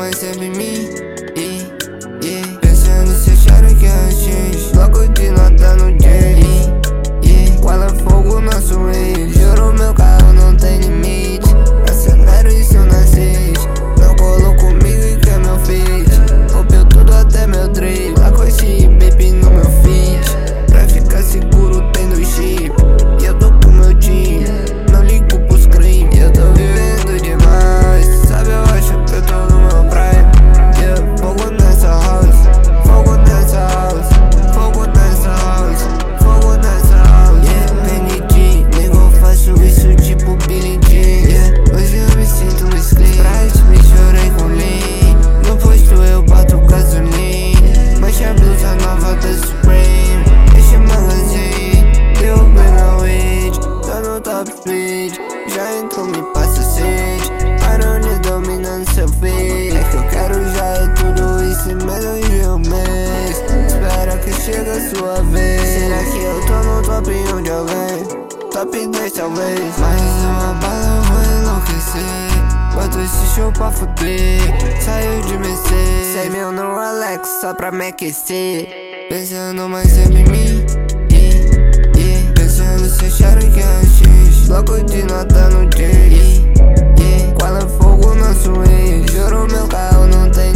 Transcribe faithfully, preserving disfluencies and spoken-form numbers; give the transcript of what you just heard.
mais sempre em mim, yeah, yeah. Pensando se acharam que é X, logo de nota no J, yeah. Qual é fogo nosso rei? Juro meu carro não tem limite. Acelero isso na seis, não colou comigo e quer meu feed. Rompeu tudo até meu drip, lá com esse baby no meu feed. Pra ficar seguro tendo chip, e eu tô com meu time, não ligo pros crimes. Eu tô vivendo demais, sabe, eu acho que eu tô no meu prime, yeah. Fogo nessa house, fogo nessa house, fogo nessa house, fogo nessa house, yeah. Penny G, nego, eu faço isso tipo Billy Jean, yeah. Hoje eu me sinto no Scream, Sprite, me chorei com Lean. No posto eu boto gasolina, mancha a blusa nova da Supreme. Deixa magazine, derrubei na weed, tô no top speed. Já entrou, me passa sede, Arone dominando seu feed. É que eu quero já é tudo isso em menos de um mês. Espera que chegue a sua vez. Será que eu tô no top um de alguém? Top dez talvez. Mais uma bala eu vou enlouquecer. Boto esse show pra fuder. Saiu de Mercedes, cem mil no Rolex só pra me aquecer. Pensando mais sempre em mim, yeah, yeah. Pensando se acharam que é X, logo de nota no J, yeah, yeah. Qual é fogo nosso rei? Juro meu carro não tem